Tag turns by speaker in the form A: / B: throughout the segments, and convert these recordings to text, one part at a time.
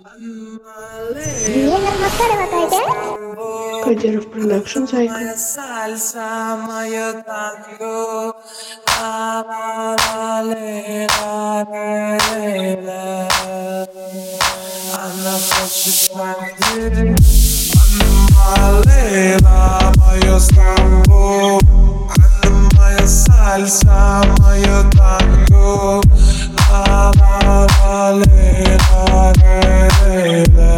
A: Елена Макарова, Катя.
B: Кадиров продакшн, зайка.
C: Сальса, моё танго, ла-ла-ла-ле-ла-ле-ла. Она хочет пойти, она лейла, моё танго, она моя сальса, моё танго, ла-ла-ла-ле-ла-ле-ла.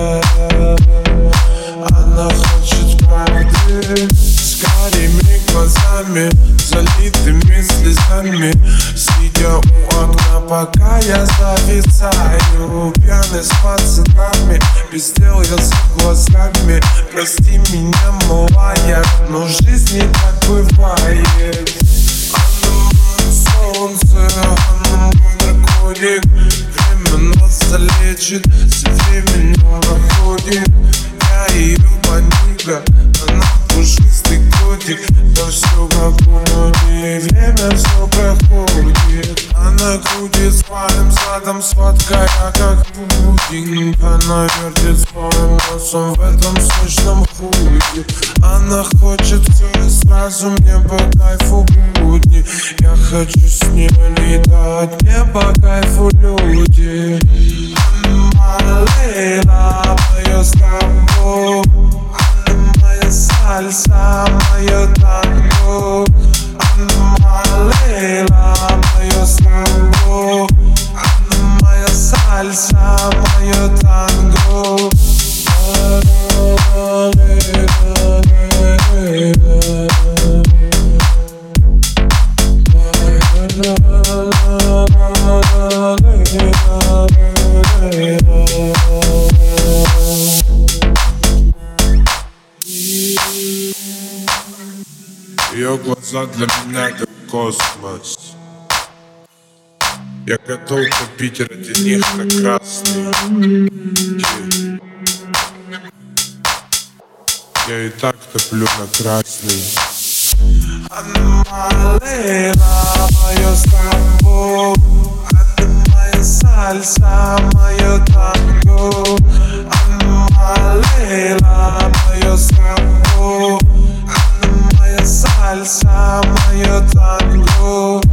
C: Она хочет правды с карими глазами, залитыми слезами, сидя у окна, пока я зависаю, пьяный с пацанами, без дел я за глазами. Прости меня, малая, но в жизни так бывает. Она мое солнце, она мой наркотик, время нас залечит, все время находит. Я ее банdiga, она пушистый котик, да все как у нее, время все проходит. Она крутит своим задом, сладкая как пудинг. Она вертит своим носом в этом сочном худе. Она хочет все и сразу, мне по кайфу будни. Я хочу с ней летать, мне по кайфу люди. Она лейла, моё танго, она моя сальса, моё танго. Она лейла, моё танго, она моя сальса, моё танго. Ее глаза для меня как космос. Я готов топить ради них как красный. Я и так топлю на красный. Она лейла, моё танго, она моя сальса, моё танго. Она лейла, моё танго, она моя сальса, моё танго.